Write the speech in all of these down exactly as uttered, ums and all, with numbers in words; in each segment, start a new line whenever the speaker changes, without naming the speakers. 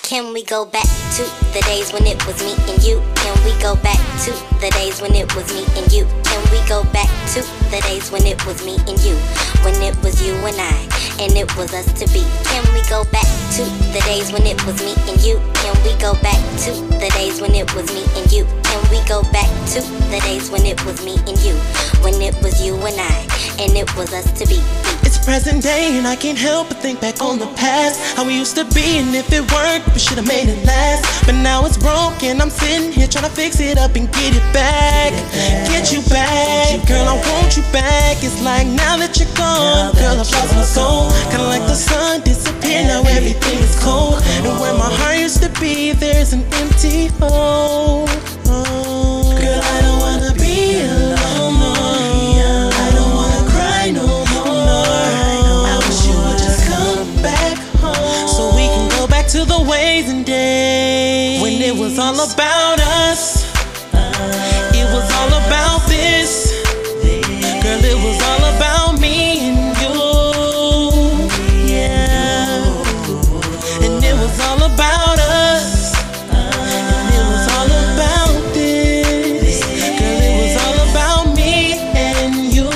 Can we go back to the days when it was me and you? Can we go back to the days when it was me and you? Can we go back to the days when it was me and you? When it was you and I, and it was us to be. Can we go back to the days when it was me and you? Can we go back to the days when it was me and you? Can we go back to the days when it was me and you? When it was you and I, and it was us to be.
It's present day and I can't help but think back on the past, how we used to be, and if it worked, we should've made it last. But now it's broken, I'm sitting here trying to fix it up and get it back. Get you back, girl, I want you back. It's like now that you're gone, girl, I've lost my soul. Kinda like the sun disappeared, now everything is cold. And where my heart used to be, there's an empty hole. Girl, I don't wanna be alone, no. I don't wanna cry no more. I wish you would just come back home, so we can go back to the ways and days when it was all about us. It was all about this. Girl, it was all about me and you. Yeah. And it was all about us. And it was all about this. Girl, it was all about me and you.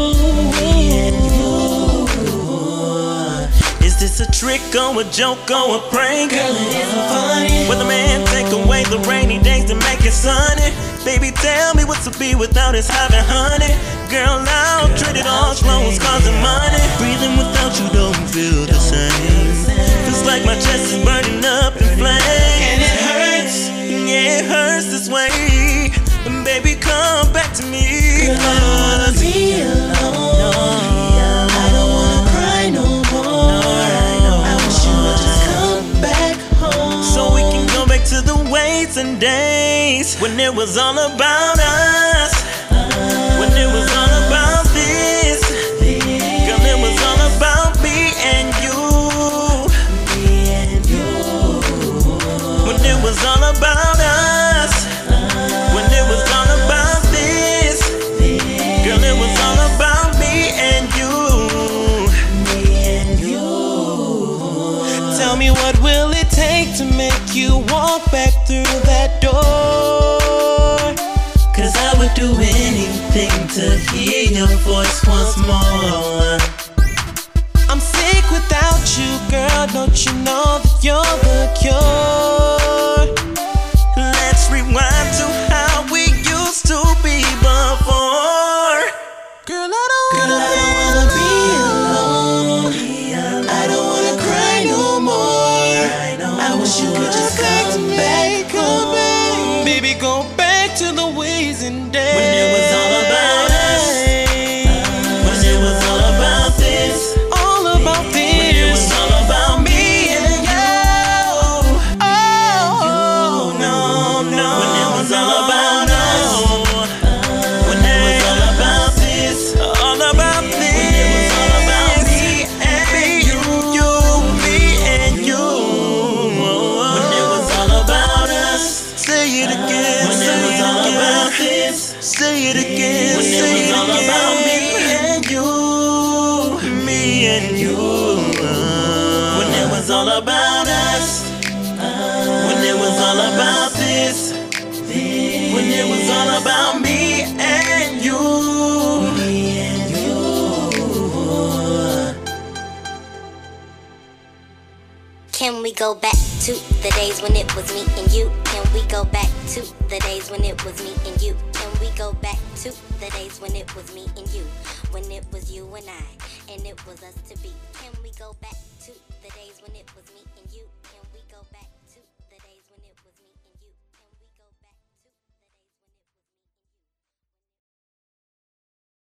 Is this a trick or a joke or a prank? Girl, it isn't funny. Will the man take away the rainy days to make it sunny? Baby, tell me what's to be without his having honey. Girl, I'll trade it all slow, it's causing money. Breathing without you don't feel the same. Feels like my chest is burning up in flames. And it hurts, yeah, it hurts this way. And baby, come back to me. Girl, I don't wanna be alone. I don't wanna cry no more. I wish you would just come back home, so we can go back to the ways and days when it was all about us. When it was all about this. Girl, it was all about me and you. When it was all about us. When it was all about this. Girl, it was all about me and you. Tell me, what will it take to make you walk back through that door? Cause I would do anything to hear your voice once more. I'm sick without you, girl, don't you know that you're the cure? Let's rewind to how we used to be before. Girl, I don't wanna, girl, I don't wanna be alone. I don't wanna cry no more. I wish you could just come back, come back. Baby, go back to the ways and days when it was all about us. When it was all about this. All about this. When it was all about me and you. Oh, no, no. When it was all about us. When it was all about this. All about this. When it was all about me and you. You, me and you. When it was all about us. Say it again. When it was all about this. Say it again. When it was all about me and you. Me and you. When it was all about us. When it was all about this. When it was all about me and you. Me and you.
Can we go back to the days when it was me and you? Can we go back to the days when it was me and you? Can we go back to the days when it was me and you? When it was you and I, and it was us to be. Can we go back to the days when it was me and you? Can we go back to